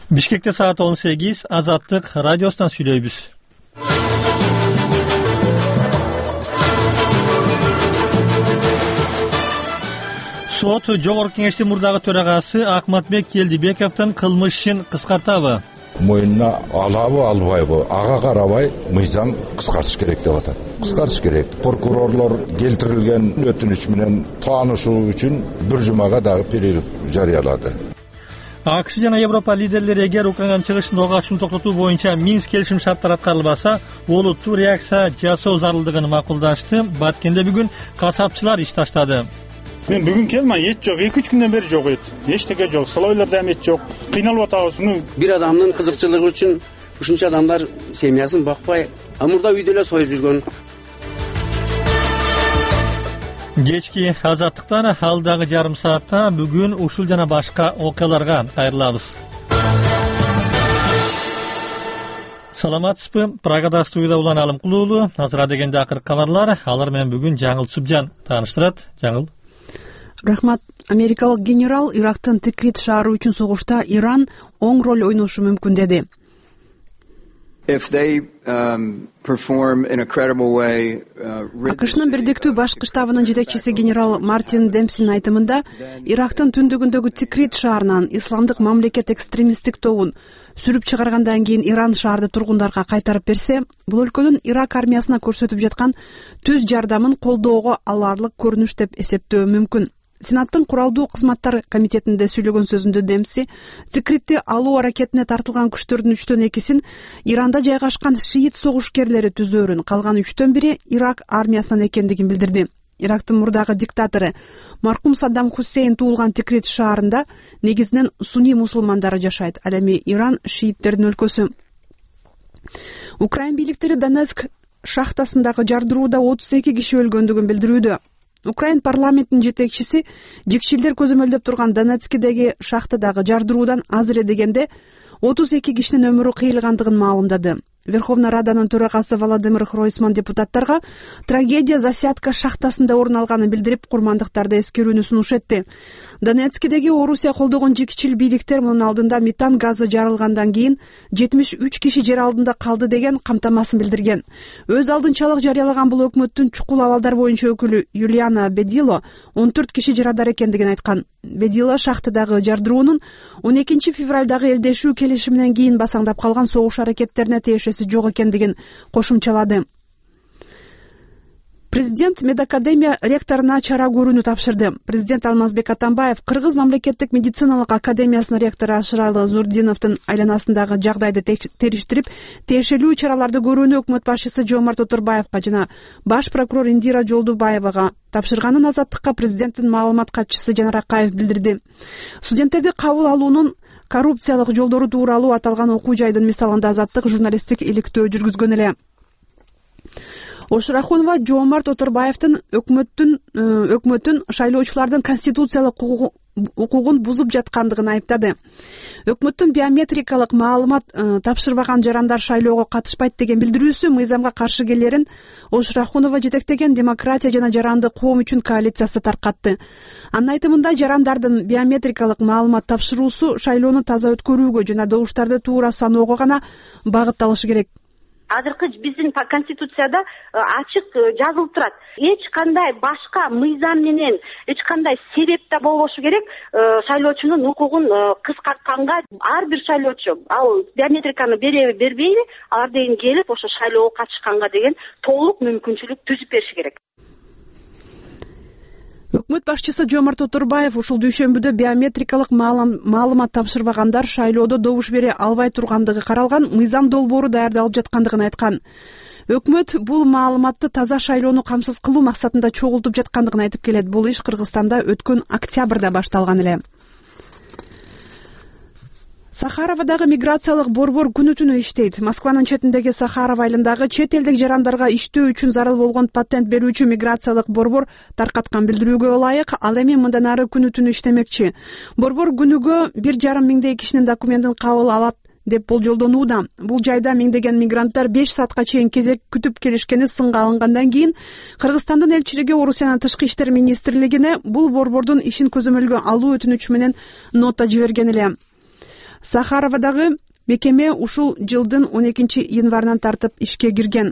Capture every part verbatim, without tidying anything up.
Бишкекте саат он сегиз, Азаттык радиосунан сүйлөйбүз. Сот Жогорку Кеңештин мурдагы төрагасы Акматбек Келдибековдун кылмыш ишин кыскартабы? Мойнуна алабы, албайбы, ага карабай мыйзам кыскартыш керек деп атат. Кыскартыш керек. Прокурорлор келтирилген өтүнүч менен таанышуу үчүн бир жумага дагы перерыв жарыялады. АКШ жана Европа лидерлери эгер Украинанын чыгышын ого ачууну токтотуу боюнча Минск келишим шарттары аткарылбаса, олуттуу реакция жасоо зарылдыгын макулдашты. Баткенде бүгүн касапчылар иш таштады. Мен бүгүн келмей, эт жок, эки үч күндөн бери жок эт. Эчтеке жок, слойлордо эт жок. Кыйналып атабыз. Бир адамдын кызыкчылыгы үчүн ушунча адамдар семьясын бакпай, амурда үйдө эле союп жүргөн. Кечки Азаттыктан алдагы жарым саатта бүгүн ушул жана башка окуяларга кайрылабыз. Саламатсызбы? Прагада студияда Улан Алымкулуулу. Азыр дегенде акыркы кабарлар, алар менен бүгүн Жаңыл Субжан тааныштырат. Жаңыл. Рахмат. Америкалык генерал Ирактын Тикрит шаары үчүн согушта Иран оң роль ойношу мүмкүн деди. АКШнын бирдиктүү башкы штабынын жетекчиси генерал Мартин Демпсинин айтымында, Ирактын түндүгүндөгү Тикрит шаарынан исламдык мамлекет экстремисттик тобун сүрүп чыгаргандан кийин Иран шаарды тургундарга кайтарып берсе, бул өлкөнүн Ирак армиясына көрсөтүп жаткан түз жардамын колдоого аларлык көрүнүш деп эсептөө мүмкүн. Сенаттын куралдуу кызматтар комитетинде сүйлөгөн сөзүндө Демпси Тикритти алуу аракетине тартылган күчтөрдүн үчтөн экисин Иранда жайгашкан шиит согушкерлери түзөөрүн, калган үчтөн бири Ирак армиясынан экендигин билдирди. Ирактын мурдагы диктатору маркум Саддам Хусейн туулган Тикрит шаарында негизинен сунний мусулмандары жашайт. Ал эми Иран шииттердин өлкөсү. Украин бийликтери Донецк шахтасындагы жардырууда отуз эки киши өлгөндүгүн билдирүүдө. Украин парламентинин жетекчиси жикшилдер көзөмөлдөп турган Донецкидеги шахтадагы жардыруудан азыр дегенде отуз эки кишинин өмүрү кыйылгандыгын маалымдады. Верховная Раданын төрагасы Владимир Хройсман депутаттарга трагедия Засядка шахтасында орун алганын билдирип, курмандыктарды эскерүүнү сунуш этти. Донецкидеги Орусия колдогон жикчил бийликтер мунун алдында метан газы жарылгандан кийин жетимиш үч киши жер алдында калды деген камтамасын билдирген. Өз алдынчалык жарыялаган бул өкмөттүн чукул абалдар боюнча өкүлү Юлиана Бедило он төрт киши жарадар экендигин айткан. Бедило шахтадагы жардыруунун он экинчи февралдагы элдешүү келишиминен кийин басаңдап калган согуш аракеттерине тиешеси жок экендигин кошумчалады. Президент Медакадемия ректоруна чара көрүүнү тапшырды. Президент Алмазбек Атамбаев Кыргыз мамлекеттик медициналык академиясынын ректору Ашыралы Зурдиновдун айланасындагы жагдайды териштирип, тиешелүү чараларды көрүүнү өкмөт башчысы Жомарт Отурбаевга жана баш прокурор Индира Жолдубаевага тапшырганын Азаттыкка президенттин маалымат катчысы Жанар Акаев билдирди. Студенттерди кабыл алуунун коррупциялык жолдору тууралуу аталган окуу жайдын мисалында Азаттык журналисттик иликтөө жүргүзгөн эле. Ошрахунова Жомарт Отурбаевдин өкмөттүн өкмөтүн шайлоочулардын конституциялык укугун бузуп жаткандыгын айыптады. Өкмөттүн биометрикалык маалымат тапшырбаган жарандар шайлоого катышпайт деген билдирүүсү мыйзамга каршы келерин Ошрахунова жетектеген демократия жана жарандык коом үчүн коалициясы таркатты. Анын айтымында жарандардын биометрикалык маалымат тапшыруусу шайлоону таза өткөрүүгө жана добуштарды туура саноого гана багытталышы керек. Азыркы биздин конституцияда ачык жазылып турат. Эч кандай башка мыйзам менен, эч кандай себеп да болбошу керек шайлоочунун укугун кыскартканга. Ар бир шайлоочу ал биометриканы береби, бербейби, алар дейин келип ошо шайлоого катышканга деген толук мүмкүнчүлүк түзүп бериши керек. Өкмөт башчысы Жомарт Отурбаев ушул дүйшөмбүдө биометрикалык маалымат тапшырбагандар шайлоодо добуш бере албай тургандыгы каралган мыйзам долбоору даярдалып жаткандыгын айткан. Өкмөт бул маалыматты таза шайлоону камсыз кылуу максатында чогултуп жаткандыгын айтып келет. Бул иш Кыргызстанда өткөн октябрда башталган эле. Сахаровадагы миграциялык борбор күнү түнү иштейт. Москванын четиндеги Сахаров айылындагы чет элдик жарандарга иштөө үчүн зарыл болгон патент берүүчү миграциялык борбор таркаткан билдирүүгө ылайык ал эми мындан ары күнү түнү иштемекчи. Борбор күнүгө бир жарым миңдей кишинин документин кабыл алат деп болжолдонууда. Бул жайда миңдеген мигранттар беш саатка чейин кезек күтүп келишкени сынга алынгандан кийин Кыргызстандын элчилиги Орусиянын тышкы иштер министрлигине бул борбордун ишин көзөмөлгө алуу өтүнүчү менен нота жиберген эле. Сахаровадагы мекеме ушул жылдын он экинчи январынан тартып ишке кирген.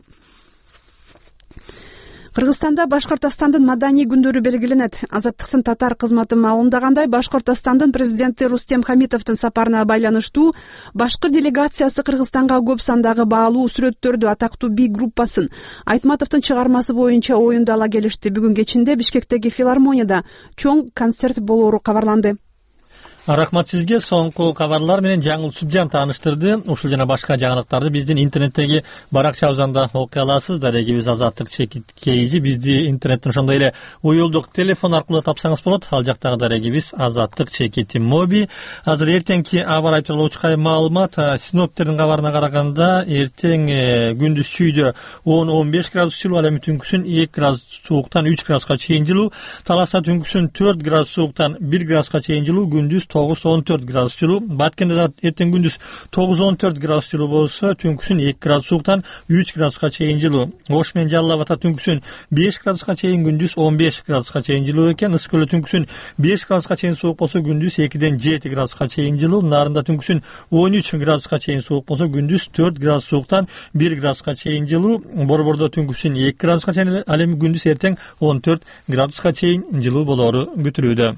Кыргызстанда Башкортостандын маданий күндөрү белгиленет. Азаттыктын татар кызматы маалымдагандай, Башкортостандын президенти Рустем Хамитовдун сапарына байланыштуу башкы делегациясы Кыргызстанга көп сандагы баалуу сүрөттөрдү, атактуу би группасын, Айтматовдун чыгармасы боюнча оюнду ала келишти. Бүгүн кечинде Бишкектеги филармонияда чоң концерт болоору кабарланды. Рахмат сизге. Соңку кабарлар менен Жаңыл Субжан тааныштырды. Ушул жана башка жаңылыктарды биздин интернеттеги баракчабыздан окуй аласыз. Дарегибиз Азаттык чекит бизди интернеттен ошондой эле уюлдук телефон аркылуу тапсаңыз болот. Ал жактагы дарегибиз Азаттык чекит моби. Азыр эртеңки аба ырайы тууралуу учкай маалымат. Синоптиктердин кабарына караганда эртең күндүз чүйдө он он беш градус жылуу, ал эми түнкүсүн эки градус сууктан үч градуска чейин жылуу, Таласта түнкүсүн төрт градус сууктан бир градуска чейин жылуу, күндүз тогуз он төрт градус жылуу. Баткенде да эртең күндүз тогуз он төрт градус жылуу болсо, түнкүсүн эки градус сууктан үч градуска чейин жылуу. Ош менен Жалал Абадта түнкүсүн беш градуска чейин, күндүз он беш градуска чейин жылуу экен. Ысык көлдө түнкүсүн беш градуска чейин суук болсо, күндүз экиден жети градуска чейин жылуу. Нарында түнкүсүн он үч градуска чейин суук болсо, күндүз төрт градус сууктан бир градуска чейин жылуу. Борбордо түнкүсүн эки градуска чейин, ал эми күндүз эртең он төрт градуска чейин жылуу болоору күтүлүүдө.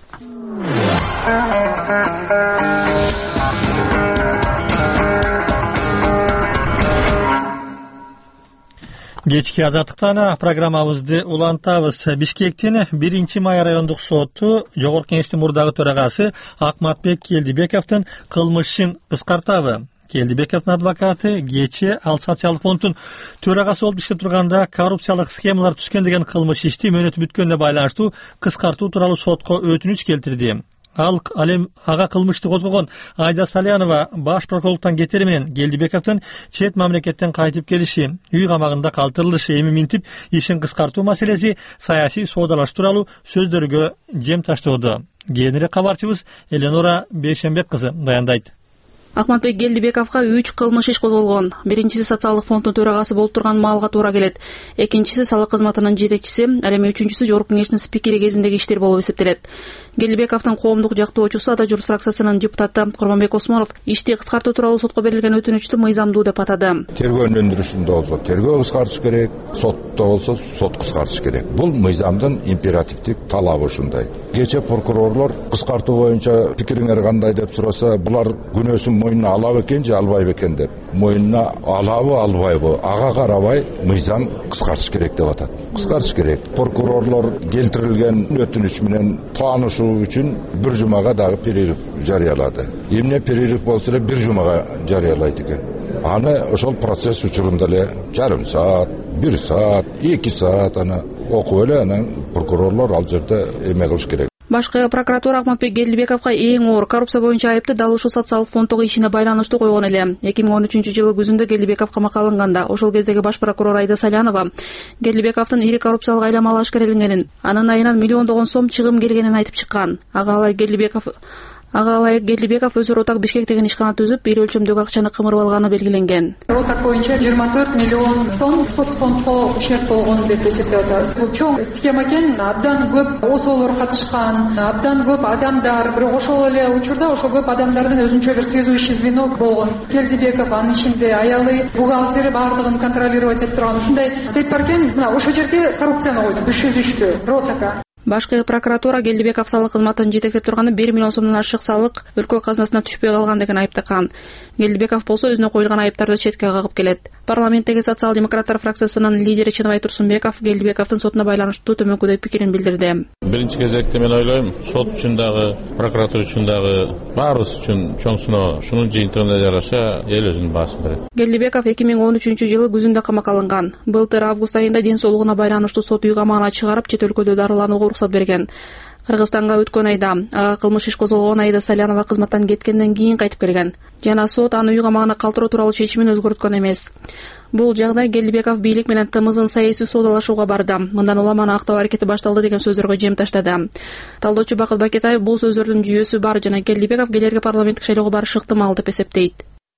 Кечки Азаттыктан программабызды улантабыз. Бишкектин биринчи май райондук соту Жогорку Кеңештин мурдагы төрагасы Акматбек Келдибековдун кылмышын кыскартабы. Келдибековдун адвокаты кечээ ал социалдык фонддун төрагасы болуп иштеп турганда коррупциялык схемалар түшкөн деген кылмыш ишти мөөнөтү бүткөнүнө байланыштуу кыскартуу тууралуу сотко өтүнүч келтирди. Ал алем ага кылмышты козгогон Айда Салянова баш прокурорлуктан кетери менен Келдибековдун чет мамлекеттен кайтып келиши, үй камагында калтырылышы, эми минтип ишин кыскартуу маселеси саясий соодалаш тууралуу сөздөргө жем таштоодо. Кийинирээк кабарчыбыз Эленора Бейшембек кызы даярдайт. Акматбек Келдибековго үч кылмыш иш козголгон. Биринчиси социалдык фонддун төрагасы болуп турган маалга туура келет. Экинчиси салык кызматынын жетекчиси, ал эми үчүнчүсү Жогорку Кеңештин спикери кезиндеги иштер болуп эсептелет. Келдибековдун коомдук жактоочусу Ада Журт фракциясынын депутаты Курманбек Осмонов ишти кыскартуу тууралуу сотко берилген өтүнүчтү мыйзамдуу деп атады. Тергөөнүн өндүрүшүндө болсо тергөө кыскартыш керек, сотто болсо сот кыскартыш керек. Бул мыйзамдын императивдик талабы ушундай. Кечээ прокурорлор кыскартуу боюнча пикириңер кандай деп сураса, булар күнөөсүн мойнуна алабы экен же албайбы экен деп. Мойнуна алабы, албайбы, ага карабай мыйзам кыскартыш керек деп атат. Кыскартыш керек. Прокурорлор келтирилген өтүнүч менен таанышуу үчүн бир жумага дагы перерыв жарыялады. Эмне перерыв болсо эле бир жумага жарыялайт экен. Аны ошол процесс учурунда эле жарым саат, бир саат, эки саат аны окуп эле анан прокурорлор ал жерде эме кылыш керек. Башкы прокуратура Акматбек Келдибековго эң оор коррупция боюнча айыпты дал ушул социалдык фонддогу ишине байланыштуу койгон эле. эки миң он үчүнчү жылы күзүндө Келдибеков камакка алынганда, ошол кездеги баш прокурор Айда Салянова Келдибековдун ири коррупциялык айлама ашкареленгенин, анын айынан миллиондогон сом чыгым келгенин айтып чыккан. Ага алай Келдибеков Ага ылайык Келдибеков өз ротак Бишкек деген ишкана түзүп, ир өлчөмдөгү акчаны кымырып алганы белгиленген. Ротак боюнча жыйырма төрт миллион сом соцфондго ущерб болгон деп эсептеп атабыз. Бул чоң схема экен, абдан көп осоолор катышкан, абдан көп адамдар, бирок ошол эле учурда ошол көп адамдардын өзүнчө бир сезүүчү звено болгон. Келдибеков анын ичинде аялы, бухгалтери бардыгын контролировать этип турган ушундай сет бар экен. Мына ошол жерге коррупцияны койду, түшүзүштү ротака. Башкы прокуратура Келдибеков салык кызматын жетектеп турганы бир миллион сомдон ашык салык өлкө казынасына түшпөй калган деген айыптакан. Келдибеков болсо өзүнө коюлган айыптарды четке кагып келет. Парламенттеги социал-демократтар фракциясынын лидери Чыныбай Турсунбеков Келдибековдун сотуна байланыштуу төмөнкүдөй пикирин билдирди. Биринчи кезекте мен ойлойм, сот үчүн дагы, прокуратура үчүн дагы, баарыбыз үчүн чоң сыноо, шунун жыйынтыгына жараша эл өзүнүн баасын берет. Келдибеков эки миң он үчүнчү жылы күзүндө камакка алынган. Былтыр август айында ден соолугуна байланыштуу сот үй камагына чыгарып, чет өлкөдө дарыланууга уруксат берген. Кыргызстанга өткөн айда ага кылмыш иш козголгон Айда Салянова кызматтан кеткенден кийин кайтып келген. Жана сот аны үй камагына калтыруу тууралуу чечимин өзгөрткөн эмес. Бул жагдай Келдибеков бийлик менен тымызын саясий соодалашууга барды. Мындан улам аны актоо аракети башталды деген сөздөргө жем таштады. Талдоочу Бакыт Бакетаев бул сөздөрдүн жүйөсү бар жана Келдибеков келерки парламенттик шайлоого барышы ыктымал деп эсептейт.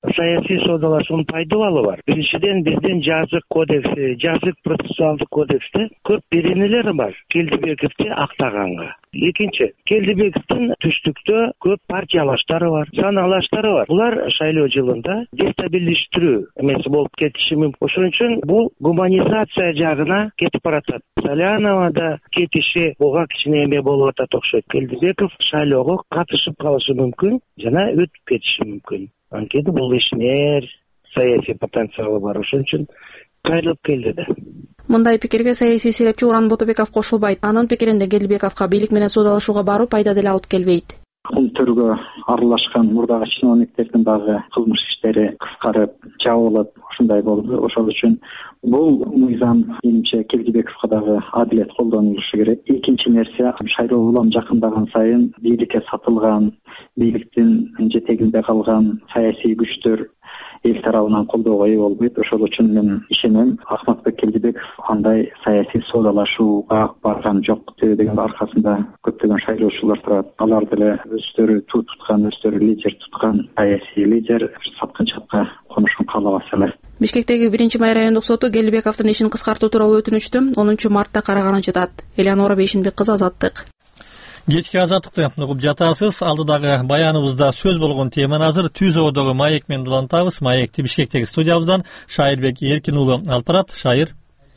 саясий соодалашуунун пайдабалы бар. Биринчиден биздин жазык кодекси, жазык процессуалдык кодексте көп беренелер бар Келдибековди актаганга. Экинчи, Келдибековдун түштүктө көп партиялаштары бар, саналаштары бар. Булар шайлоо жылында дестабилиштирүү эмеси болуп кетиши мүмкүн. Ошон үчүн бул гуманизация жагына кетип баратат. Салянова да кетиши буга кичине эме болуп атат окшойт. Келдибеков шайлоого катышып калышы мүмкүн жана өтүп кетиши мүмкүн. Анткени бул ишмер саясий потенциалы бар. Ошон үчүн кайрылып келди да. Мындай пикирге саясий серепчи Уран Ботобеков кошулбайт. Анын пикиринде Келдибековго бийлик менен соодалашууга баруу пайда деле алып келбейт. Бул төргө аралашкан мурдагы чиновниктердин дагы кылмыш иштери кыскарып, жабылып, ушундай болду. Ошол үчүн бул мыйзам менимче Келдибековго дагы адилет колдонулушу керек. Экинчи нерсе, шайлоо улам жакындаган сайын бийликке сатылган, бийликтин жетегинде калган саясий күчтөр эл тарабынан колдоого ээ болбойт. Ошол үчүн мен ишенем, Акматбек Келдибеков андай саясий соодалашууга барган жок. Деген аркасында көптөгөн шайлоочулар турат. Алар деле өздөрү туу туткан, өздөрү лидер туткан саясий лидер саткынчылыкка конушун каалабас эле. Бишкектеги биринчи май райондук соту Келдибековдун ишин кыскартуу тууралуу өтүнүчтү онунчу мартта караганын жатат. Элеонора Бейшинбек кызы, Азаттык. Кечки Азаттыкты угуп жатасыз. Алдыдагы баяныбызда сөз болгон теманы азыр Түз Оодогу маек менен улантабыз. Маекти Бишкектеги студиябыздан Шайырбек Эркин уулу алып барат. Шайыр.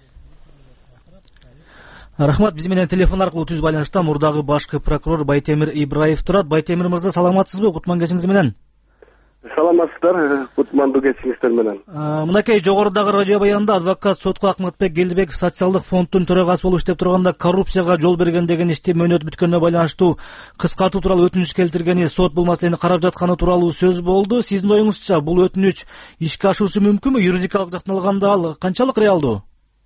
Рахмат, биз менен телефон аркылуу түз байланышта мурдагы башкы прокурор Байтемир Ибраев турат. Байтемир мырза, саламатсызбы? Кутман кечиңиз менен. Саламатсыздар, кутмандуу кечиңиздер менен. Мынакей жогорудагы радио баянында адвокат сотко Акматбек Келдибеков социалдык фонддун төрагасы болуп иштеп турганда коррупцияга жол берген деген ишти мөөнөт бүткөнүнө байланыштуу кыскартуу тууралуу өтүнүч келтиргени, сот бул маселени карап жатканы тууралуу сөз болду. Сиздин оюңузча бул өтүнүч ишке ашуусу мүмкүнбү? Юридикалык жактан алганда ал канчалык реалдуу?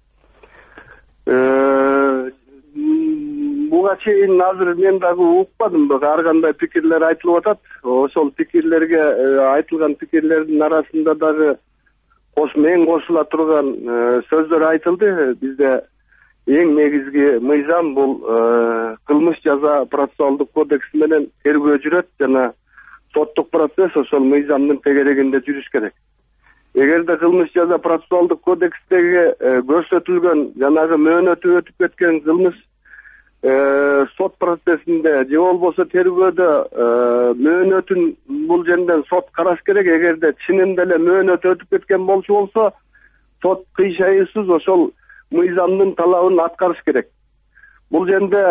Буга чейин азыр мен дагы укпадым, ар кандай пикирлер айтылып атат. Ошол пикирлерге айтылган пикирлердин арасында дагы мен кошула турган сөздөр айтылды. Бизде эң негизги мыйзам бул кылмыш жаза процессуалдык кодекси менен тергөө жүрөт жана соттук процесс ошол мыйзамдын тегерегинде жүрүш керек. Эгерде кылмыш жаза процессуалдык кодекстеги көрсөтүлгөн жанагы мөөнөтү өтүп кеткен кылмыш сот процессинде же болбосо тергөөдө мөөнөтүн бул жерден сот караш керек. Эгерде чынында эле мөөнөт өтүп кеткен болчу болсо, сот кыйшайысыз ошол мыйзамдын талабын аткарыш керек. Бул жерде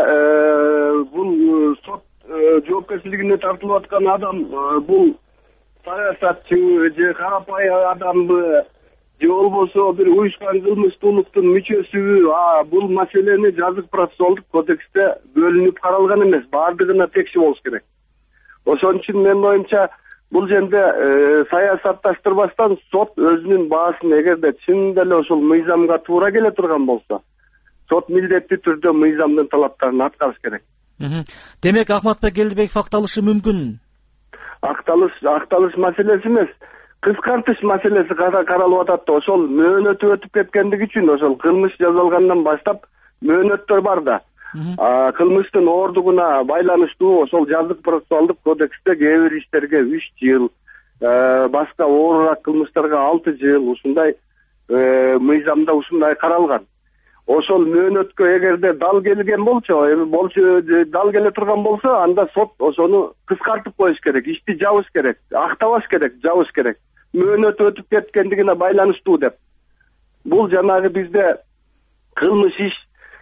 бул сот жоопкерчилигине тартылып аткан адам бул саясатчы же карапайым адамбы же болбосо бир уюшкан кылмыштуулуктун мүчөсүбү, бул маселени жазык процессуалдык кодексте бөлүнүп каралган эмес. Баардыгына текши болуш керек. Ошон үчүн менин оюмча бул жерде саясатташтырбастан сот өзүнүн баасын, эгерде чынында эле ошол мыйзамга туура келе турган болсо, сот милдеттүү түрдө мыйзамдын талаптарын аткарыш керек. Демек Акматбек Келдибеков акталышы мүмкүн? Акталыш, акталыш маселеси эмес, кыскартыш маселеси каралып атат да. Ошол мөөнөтү өтүп кеткендиги үчүн ошол кылмыш жазалгандан баштап мөөнөттөр бар да. Кылмыштын оордугуна байланыштуу ошол жазык процессуалдык кодексте кээ бир иштерге үч жыл, башка оорураак кылмыштарга алты жыл, ушундай мыйзамда ушундай каралган. Ошол мөөнөткө эгерде дал келген болчу, болчу дал келе турган болсо, анда сот ошону кыскартып коюш керек, ишти жабыш керек, актабаш керек, жабыш керек. Мөөнөт өтүп кеткендигине байланыштуу деп. Бул жанагы бизде кылмыш иш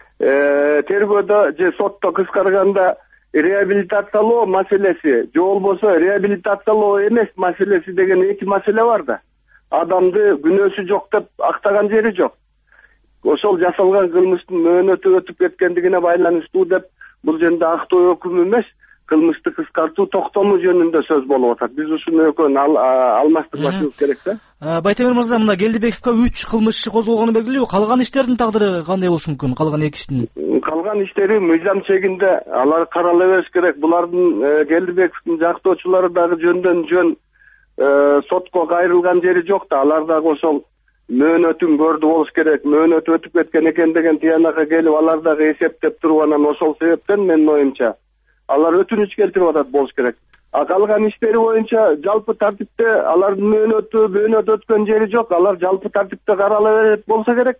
тергөөдө же сотто кыскарганда реабилитациялоо маселеси, же болбосо реабилитациялоо эмес маселеси деген эки маселе бар да. Адамды күнөөсү жок деп актаган жери жок. Ошол жасалган кылмыштын мөөнөтү өтүп кеткендигине байланыштуу деп бул жерде актоо өкүмү эмес, кылмышты кыскартуу токтому жөнүндө сөз болуп атат. Биз ушуну экөөнү алмаштырбашыбыз керек да. Байтемир мырза, мына Келдибековго үч кылмыш иши козголгону белгилүү. Калган иштердин тагдыры кандай болушу мүмкүн? Калган эки иштин? Калган иштери мыйзам чегинде, алар карала бериш керек. Булардын Келдибековдун жактоочулары дагы жөндөн жөн сотко кайрылган жери жок да. Алар дагы ошол мөөнөтүн көрдү болуш керек. Мөөнөт өтүп кеткен экен деген тиянакка келип, алар дагы эсептеп туруп, анан ошол себептен менин оюмча алар өтүнүч келтирип атат болуш керек. А калган иштери боюнча жалпы тартипте алардын мөөнөтү мөөнөт өткөн жери жок. Алар жалпы тартипте карала берет болсо керек.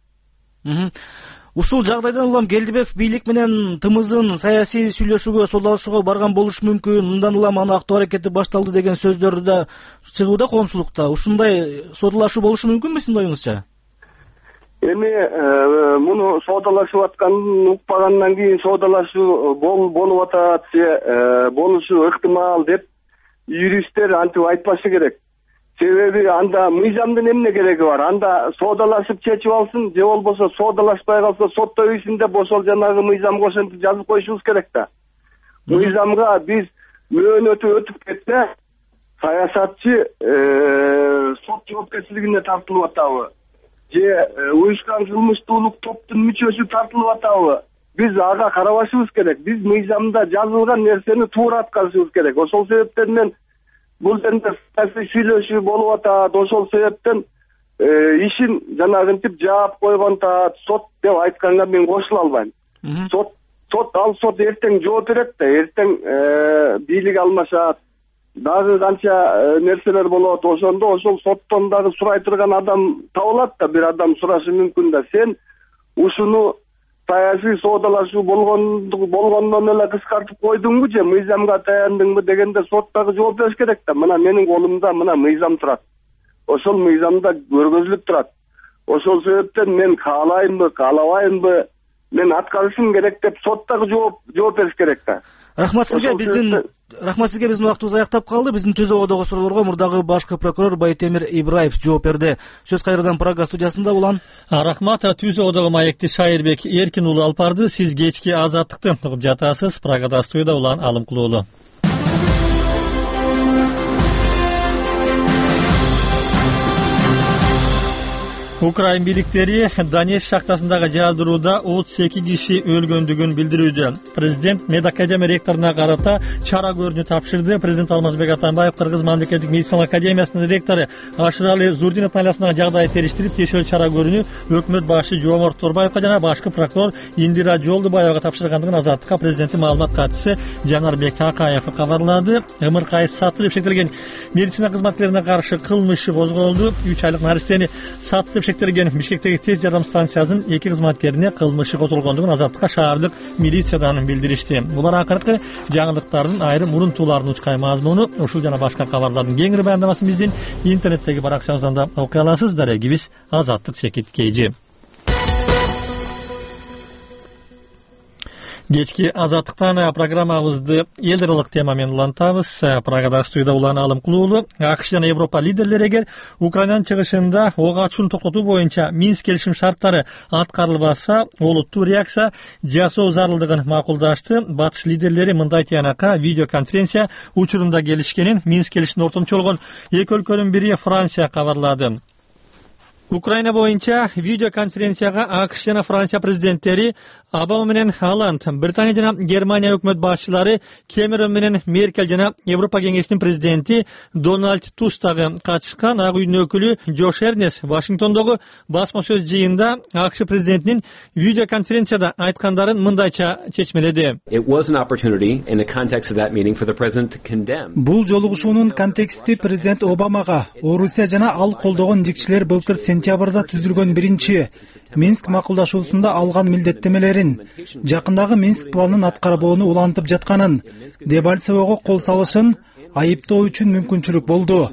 Ушул жагдайдан улам Келдибеков бийлик менен тымызын саясий сүйлөшүүгө, содалашууга барган болушу мүмкүн. Мындан улам аны актоо аракети башталды деген сөздөр да чыгууда коомчулукта. Ушундай содалашуу болушу мүмкүнбү сиздин оюңузча? Эми муну соодалашып атканын укпагандан кийин соодалашуу болуп атат же болушу ыктымал деп юристтер антип айтпашы керек. Себеби анда мыйзамдын эмне кереги бар? Анда соодалашып чечип алсын, же болбосо соодалашпай калса сотто ишинде ошол жанагы мыйзамга ошентип жазып коюшубуз керек да. Мыйзамга биз мөөнөтү өтүп кетсе, саясатчы сот жоопкерчилигине тартылып атабы? Же уюшкан кылмыштуулук топтун мүчөсү тартылып атабы? Биз ага карабашыбыз керек. Биз мыйзамда жазылган нерсени туура аткарышыбыз керек. Ошол себептен мен бул жерде саясий сүйлөшүү болуп атат. Ошол себептен ишин жанагынтип жаап койгон таат сот деп айтканга мен кошула албайм. Сот сот ал сот эртең жооп берет да, эртең бийлик алмашат. Дагы канча нерселер болот. Ошондо ошол соттон дагы сурай турган адам табылат да, бир адам сурашы мүмкүн да. Сен ушуну саясий соодалашуу болгондон эле кыскартып койдуңбу же мыйзамга таяндыңбы дегенде сот дагы жооп бериш керек да. Мына менин колумда мына мыйзам турат. Ошол мыйзамда көргөзүлүп турат. Ошол себептен мен каалаймбы, каалабаймбы, мен аткарышым керек деп сот дагы жооп жооп бериш керек да. Рахмат сизге. Биздин рахмат сизге. Биздин убактыбыз аяктап калды. Биздин түз ободогу суроолорго мурдагы башкы прокурор Байтемир Ибраев жооп берди. Сөз кайрадан Прага студиясында улан. Рахмат. Түз ободогу маекти Шайырбек Эркин уулу алып барды. Сиз кечки Азаттыкты угуп жатасыз. Прагада студияда улан Алымкул уулу. Украин бийликтери Донец шахтасындагы жаадырууда отуз эки киши өлгөндүгүн билдирүүдө. Президент медакадемия ректоруна карата чара көрүүнү тапшырды. Президент Алмазбек Атамбаев Кыргыз мамлекеттик медицина академиясынын ректору Ашыралы Зурдиновдун айласындагы жагдайды териштирип, тиешелүү чара көрүүнү өкмөт башы Жооморт Торбаевга жана башкы прокурор Индира Жолдубаевага тапшыргандыгын Азаттыкка президенттин маалымат катчысы Жанарбек Акаев кабарлады. МРК сатты деп шектелген медицина кызматкерлерине каршы кылмыш козголду. үч айлык наристени сатты шектелген Бишкектеги тез жардам станциясынын эки кызматкерине кылмышы козголгондугун Азаттыкка шаардык милициядан билдиришти. Булар акыркы жаңылыктардын айрым мурунтууларын учкай мазмуну. Ушул жана башка кабарлардын кеңири баяндамасын биздин интернеттеги баракчабыздан да окуй аласыз. Дарегибиз Азаттык Чекит Кейжи. Кечки Азаттыктан программабызды эл аралык тема менен улантабыз. Прагада студияда улан Алымкул уулу. АКШ жана Европа лидерлери эгер Украинанын чыгышында ок ачууну токтотуу боюнча Минск келишим шарттары аткарылбаса, олуттуу реакция жасоо зарылдыгын макулдашты. Батыш лидерлери мындай тыянакка видеоконференция учурунда келишкенин Минск келишимине ортомчу болгон эки өлкөнүн бири Франция кабарлады. Украина боюнча видеоконференцияга АКШ жана Франция президенттери Обама менен Холланд, Британия жана Германия өкмөт башчылары Кэмерон менен Меркель жана Европа кеңешинин президенти Дональд Туск дагы катышкан. Ак үйдүн өкүлү Джош Эрнес Вашингтондогу басма сөз жыйынында АКШ президентинин видеоконференцияда айткандарын мындайча чечмеледи. Бул жолугушуунун контексти президент Обамага Орусия жана ал колдогон дикчилер былтыр сентябрда түзүлгөн биринчи Минск макулдашуусунда алган милдеттемелерин, жакындагы Минск планын аткарбоону улантып жатканын, Дебальцевого кол салышын айыптоо үчүн мүмкүнчүлүк болду.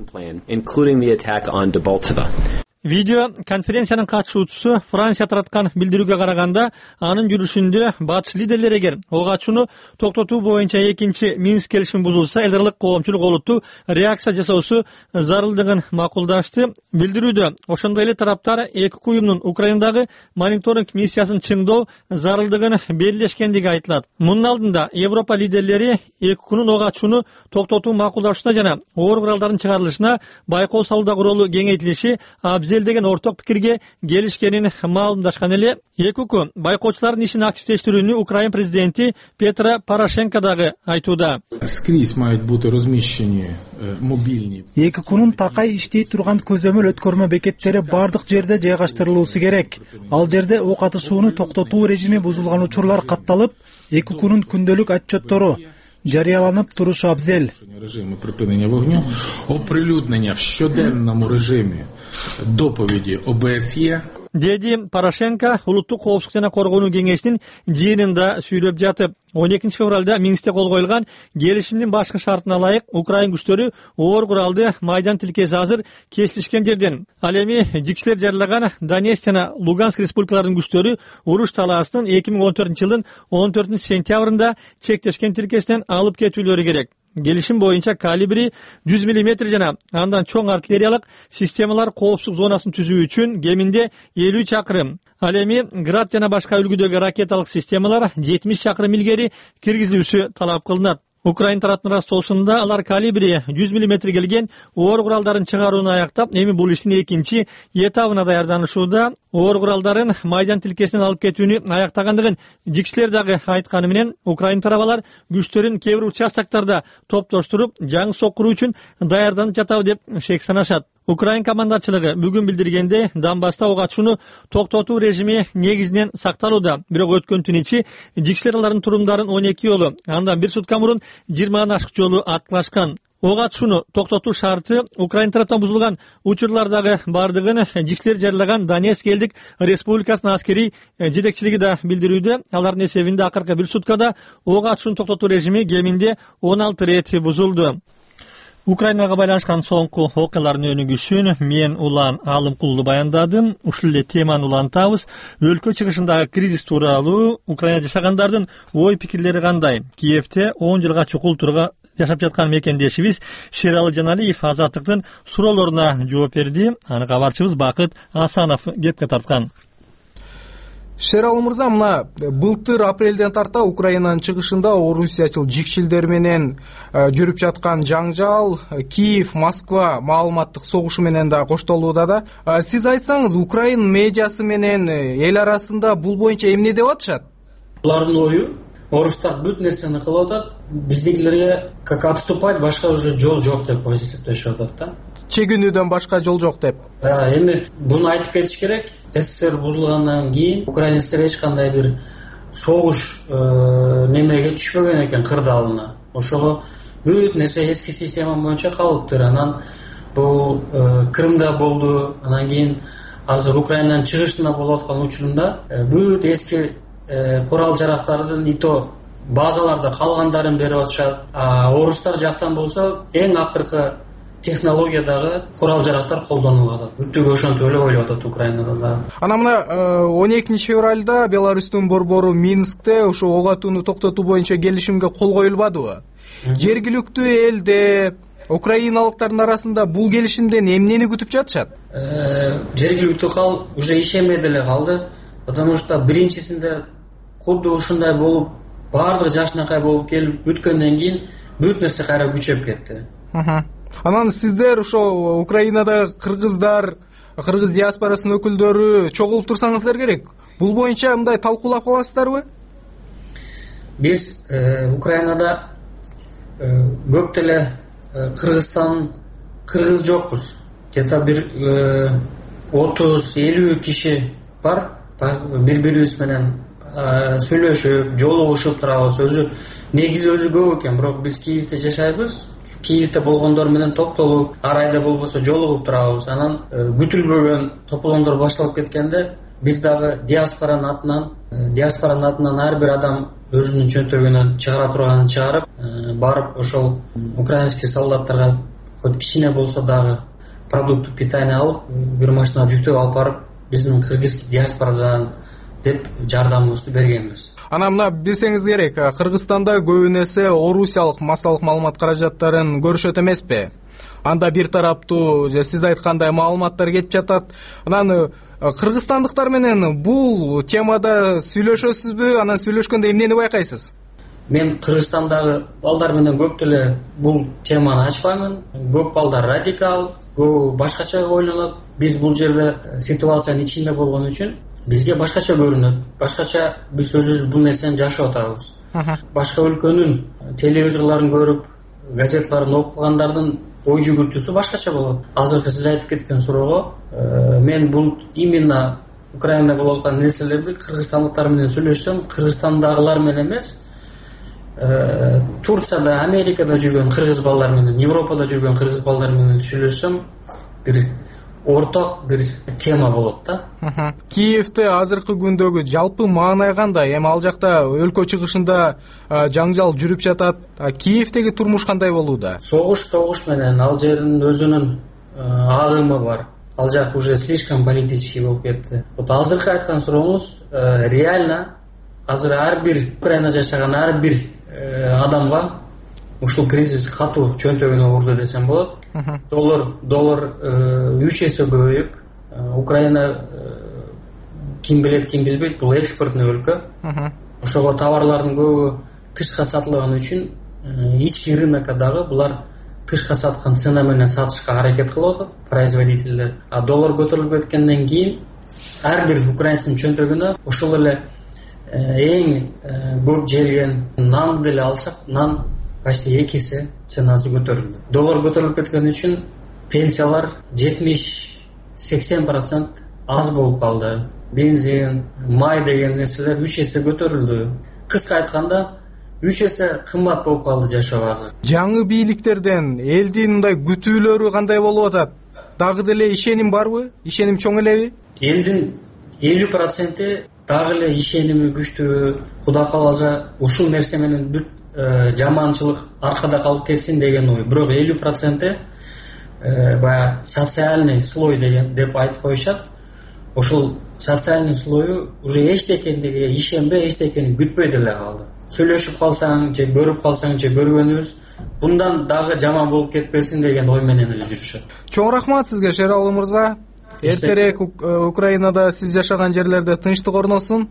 Видео конференциянын катышуучусу Франция тараткан билдирүүгө караганда, анын жүрүшүндө батыш лидерлери эгер ок ачууну токтотуу боюнча экинчи Минск келишими бузулса, эл аралык коомчулук олуттуу реакция жасоосу зарылдыгын макулдашты. Билдирүүдө ошондой эле тараптар эки уюмдун Украинадагы мониторинг миссиясын чыңдоо зарылдыгын белгилешкендиги айтылат. Мунун алдында Европа лидерлери эки күнүн ок ачууну токтотуу макулдашына жана оор куралдардын чыгарылышына байкоо салуудагы ролу кеңейтилиши абзел деген орток пикирге келишкенин маалымдашкан эле. Эки күн байкоочулардын ишин активдештирүүнү Украин президенти Петро Порошенко дагы айтууда. Эки күнүн такай иштей турган көзөмөл өткөрмө бекеттери бардык жерде жайгаштырылуусу керек. Ал жерде ок атышууну токтотуу режими бузулган учурлар катталып, эки күнүн күндөлүк отчеттору, жарыяланып турушу абзел. Режиму припинення вогню, оприлюднення в щоденному режимі доповіді О Б С Е деди Порошенко улуттук коопсуздук жана коргонуу кеңешинин жыйынында сүйлөп жатып, он экинчи февралда Минскте кол коюлган келишимдин башкы шартына ылайык Украин күчтөрү оор куралды майдан тилкеси азыр кесилишкен жерден. Ал эми жикчилер жарылаган Донецк жана Луганск республикаларынын күчтөрү уруш талаасынын эки миң он төртүнчү жылдын он төртүнчү сентябрында чектешкен тилкесинен алып кетүүлөрү керек. Келишим боюнча калибри жүз миллиметр жана андан чоң артиллериялык системалар коопсуздук зонасын түзүү үчүн кеминде элүү чакырым. Ал эми Град жана башка үлгүдөгү ракеталык системалар жетимиш чакырым илгери киргизилүүсү талап кылынат. Украин тараптын растоосунда алар калибри жүз миллиметр келген оор куралдарын чыгарууну аяктап, эми бул иштин экинчи этабына даярданышууда. Оор куралдарын майдан тилкесинен алып кетүүнү аяктагандыгын жикчилер дагы айтканы менен, Украин тарабалар күчтөрүн кээ бир участоктарда топтоштуруп, жаңы соккуруу үчүн даярданып жатабы деп шек санашат. Украин командачылыгы бүгүн билдиргенде Донбасста ок атышууну токтотуу режими негизинен сакталууда. Бирок өткөн түн ичи жикчилер алардын турумдарын он эки жолу, андан бир сутка мурун жыйырмадан ашык жолу аткылашкан. Ок атышууну токтотуу шарты Украин тараптан бузулган учурлардагы бардыгын жикчилер жарылаган Донецк элдик республикасынын аскери жетекчилиги да билдирүүдө. Алардын эсебинде акыркы бир суткада ок атышууну токтотуу режими кеминде он алты рет бузулду. Украинага байланышкан соңку окуялардын өнүгүшүн мен Улан Алымкулду баяндадым. Ушул эле теманы улантабыз. Өлкө чыгышындагы кризис тууралуу Украинада жашагандардын ой пикирлери кандай? Киевте он жылга чукул турга жашап жаткан мекендешибиз Шералы Жаналиев Азаттыктын суроолоруна жооп берди. Аны кабарчыбыз Бакыт Асанов кепке тарткан. Шералы мырза, мына былтыр апрелден тарта Украинанын чыгышында орусиячыл жикчилдер менен жүрүп жаткан жаңжал Киев, Москва маалыматтык согушу менен да коштолууда да. Сиз айтсаңыз, Украин медиасы менен эл арасында бул боюнча эмне деп атышат? Булардын ою орустар бүт нерсени кылып атат, биздикилерге как отступать башка уже жол жок деп эсептешип атат да. Чегинүүдөн башка жол жок деп. Эми буну айтып кетиш керек. СССР бузулгандан кийин украинецтер эч кандай бир согуш немеге түшпөгөн экен кырдаалына. Ошого бүт нерсе эски система боюнча калыптыр. Анан бул Крымда болду, анан кийин азыр Украинанын чыгышында болуп аткан учурунда бүт эски курал жарактардын ито базаларда калгандарын берип атышат. Орустар жактан болсо эң акыркы технологиядагы курал жарактар колдонулуп атат. Бүттүгү ошентип эле ойлоп атат Украинада да. Анан мына он экинчи февралда Беларустун борбору Минскте ошо ок атууну токтотуу боюнча келишимге кол коюлбадыбы? Жергиликтүү элде украиналыктардын арасында бул келишимден эмнени күтүп жатышат? Жергиликтүү кал уже ишенбей деле калды, потому что биринчисинде кудду ушундай болуп, баардыгы жакшынакай болуп келип бүткөндөн кийин бүт нерсе кайра күчөп кетти. Анан сиздер ошо Украинада кыргыздар, кыргыз диаспорасынын өкүлдөрү чогулуп турсаңыздар керек. Бул боюнча мындай талкуулап каласыздарбы? Биз Украинада көп деле Кыргызстан кыргыз жокпуз. Где-то бир отуз элүү киши бар, бири-бирибиз менен сүйлөшүп, жолугушуп турабыз. Өзү негизи өзү көп экен, бирок биз Киевде жашайбыз. Киевде болгондор менен топтолуп, ар айда болбосо жолугуп турабыз. Анан күтүлбөгөн тополоңдор башталып кеткенде биз дагы диаспоранын атынан, диаспоранын атынан ар бир адам өзүнүн чөнтөгүнөн чыгара турганын чыгарып, барып ошол украинский солдаттарга хоть кичине болсо дагы продукт питания алып, бир машина жүктөп алып барып, биздин кыргыз диаспорадан деп жардамыбызды бергенбиз. Анан мына билсеңиз керек, Кыргызстанда көбүн эсе орусиялык массалык маалымат каражаттарын көрүшөт эмеспи? Анда бир тараптуу, сиз айткандай маалыматтар кетип жатат. Анан кыргызстандыктар менен бул темада сүйлөшөсүзбү? Анан сүйлөшкөндө эмнени байкайсыз? Мен Кыргызстандагы балдар менен көп деле бул теманы ачпаймын. Көп балдар радикал, көп башкача ойлонот. Биз бул жерде ситуациянын ичинде болгон үчүн бизге башкача көрүнөт. Башкача биз өзүбүз бул нерсени жашап атабыз. Башка өлкөнүн телевизорлорун көрүп, газеталарын окугандардын ой жүгүртүүсү башкача болот. Азыркы сиз айтып кеткен суроого мен бул именно Украинада болуп аткан нерселерди кыргызстандыктар менен сүйлөшсөм, Кыргызстандагылар менен эмес, Турцияда, Америкада жүргөн кыргыз балдар менен, Европада жүргөн кыргыз балдар менен сүйлөшсөм, бир орток бир тема болот да. Киевде азыркы күндөгү жалпы маанай кандай? Эми ал жакта өлкө чыгышында жаңжал жүрүп жатат. Киевдеги турмуш кандай болууда? Согуш согуш менен, ал жердин өзүнүн агымы бар. Ал жак уже слишком политический болуп кетти. Вот азыркы айткан сурооңуз реально азыр ар бир Украина жашаган ар бир адамга ушул кризис катуу чөнтөгүнө урду десем болот. Доллар доллар үч эсе көбөйүп, Украина ким билет, ким билбейт, бул экспортный өлкө. Ошого товарлардын көбү тышка сатылган үчүн ички рынокко дагы булар тышка саткан цена менен сатышка аракет кылып атат производителдер. А доллар көтөрүлүп кеткенден кийин ар бир украинцдын чөнтөгүнө ошол эле эң көп желген нанды деле алсак, нан почти эки эсе ценасы көтөрүлдү. Доллар көтөрүлүп кеткен үчүн пенсиялар жетимиш сексен процент аз болуп калды. Бензин, май деген нерселер үч эсе көтөрүлдү. Кыска айтканда үч эсе кымбат болуп калды жашоо азыр. Жаңы бийликтерден элдин мындай күтүүлөрү кандай болуп атат? Дагы деле ишеним барбы? Ишеним чоң элеби? Элдин элүү проценти дагы эле ишеними күчтүү. Кудай кааласа ушул нерсе менен бүт жаманчылык аркада калып кетсин деген ой. Бирок элүү проценти баягы социальный слой деген деп айтып коюшат. Ошол социальный слою уже эчтекендиге ишенбей, эчтекени күтпөй деле калды. Сүйлөшүп калсаң, же көрүп калсаң, же көргөнүбүз bundan дагы жаман болуп кетпесин деген ой менен эле жүрүшөт. Чоң рахмат сизге, Шералы мырза. Эртерээк Украинада сиз жашаган жерлерде тынчтык орносун.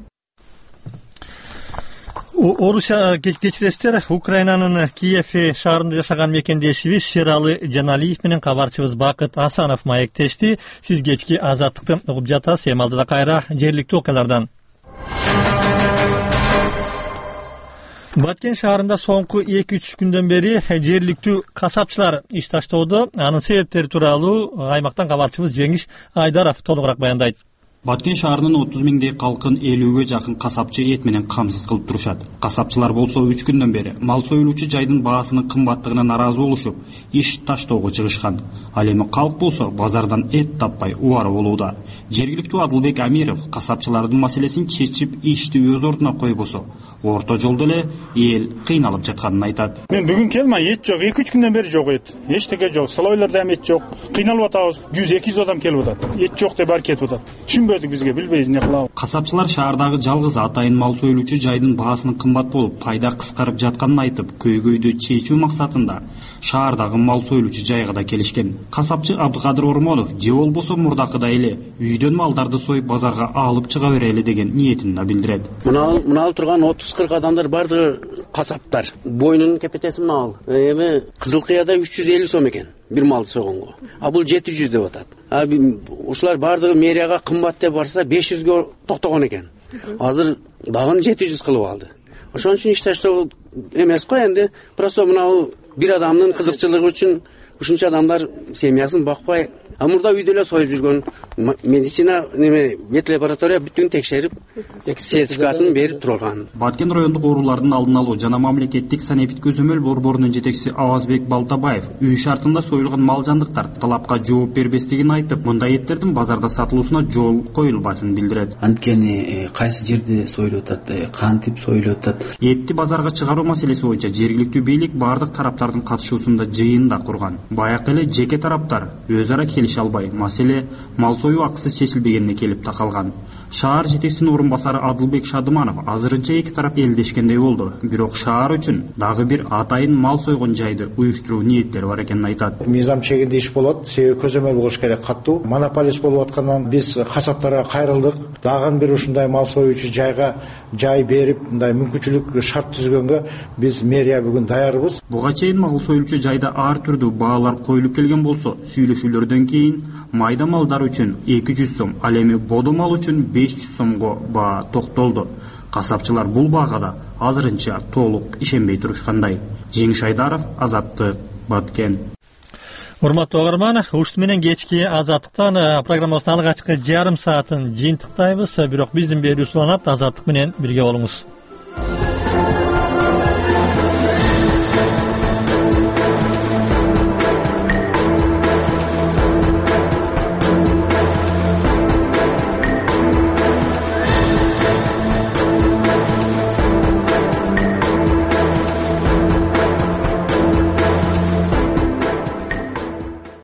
Орусия кечиресиздер, Украинанын Киев шаарында жашаган мекендешибиз Шералы Жаналиев менен кабарчыбыз Бакыт Асанов маектешти. Сиз кечки Азаттыкты угуп жатасыз. Эми алдыда кайра жергиликтүү окуялардан. Баткен шаарында соңку эки үч күндөн бери жергиликтүү касапчылар иш таштоодо. Анын себептери тууралуу аймактан кабарчыбыз Жеңиш Айдаров толугураак баяндайт. Баткен шаарынын отуз миңдей калкын элүүгө жакын касапчы эт менен камсыз кылып турушат. Касапчылар болсо үч күндөн бери мал союлуучу жайдын баасынын кымбаттыгына наразы болушуп, иш таштоого чыгышкан. Ал эми калк болсо базардан эт таппай убары болууда. Жергиликтүү Адылбек Амиров касапчылардын маселесин чечип, ишти өз ордуна койбосо, орто жолдо эле эл кыйналып жатканын айтат. Мен бүгүн келмей, эт жок, эки үч күндөн бери жок эт. Эчтеке жок, салойларда эт жок. Кыйналып атабыз, жүз эки жүз адам келип атат. Эт жок деп баары кетип атат. Түшүнбөдүк бизге, билбейбиз эмне кылабыз. Касапчылар шаардагы жалгыз атайын мал союлуучу жайдын баасынын кымбат болуп, пайда кыскарып жатканын айтып, көйгөйдү чечүү максатында шаардагы мал союлуучу жайга да келишкен. Касапчы Абдыкадыр Ормонов же болбосо мурдакыдай эле үйдөн малдарды союп базарга алып чыга берели деген ниетин да билдирет. Мына мына турган отуз кырк адамдар бардыгы касаптар. Бойнунун кепетеси мына. Эми Кызылкыяда үч жүз элүү сом экен бир малды сойгонго. А бул жети жүз деп атат. А ушулар бардыгы мэрияга кымбат деп барса беш жүзгө токтогон экен. Азыр дагы жети жүз кылып алды. Ошон үчүн иш таштоо эмес го энди. Просто мына бир адамдын кызыкчылыгы үчүн ушунча адамдар семьясын бакпай, а мурда үйдө эле союп жүргөн медицина неме вет лаборатория бүтүн текшерип, сертификатын берип турган. Баткен райондук оорулардын алдын алуу жана мамлекеттик санэпид көзөмөл борборунун жетекчиси Авазбек Балтабаев үй шартында союлган мал жандыктар талапка жооп бербестигин айтып, мындай эттердин базарда сатылуусуна жол коюлбасын билдирет. Анткени кайсы жерде союлуп атат, кантип союлуп атат. Этти базарга чыгаруу маселеси боюнча жергиликтүү бийлик бардык тараптардын катышуусунда жыйын да курган. Баягы эле жеке тараптар өз ара келише албай, маселе мал союу акысы чечилбегенине келип такалган. Шаар жетекчисинин орун басары Адылбек Шадыманов азырынча эки тарап элдешкендей болду. Бирок шаар үчүн дагы бир атайын мал сойгон жайды уюштуруу ниеттери бар экенин айтат. Мыйзам чегинде иш болот, себеби көзөмөл болуш керек каттуу. Монополист болуп аткандан биз касаптарга кайрылдык. Дагы бир ушундай мал союучу жайга жай берип, мындай мүмкүнчүлүк шарт түзгөнгө биз мэрия бүгүн даярбыз. Буга чейин мал союучу жайда ар түрдүү баалар коюлуп келген болсо, сүйлөшүүлөрдөн кийин майда малдар үчүн эки жүз сом, ал эми бодо мал үчүн беш жүз сомго баа токтолду. Касапчылар бул баага да азырынча толук ишенбей турушкандай. Жеңиш Айдаров, Азаттык, Баткен. Урматтуу угарман, ушт менен кечки Азаттыктан программабыздын алгачкы жарым саатын жыйынтыктайбыз. Бирок биздин берүүбүз уланат. Азаттык менен бирге болуңуз.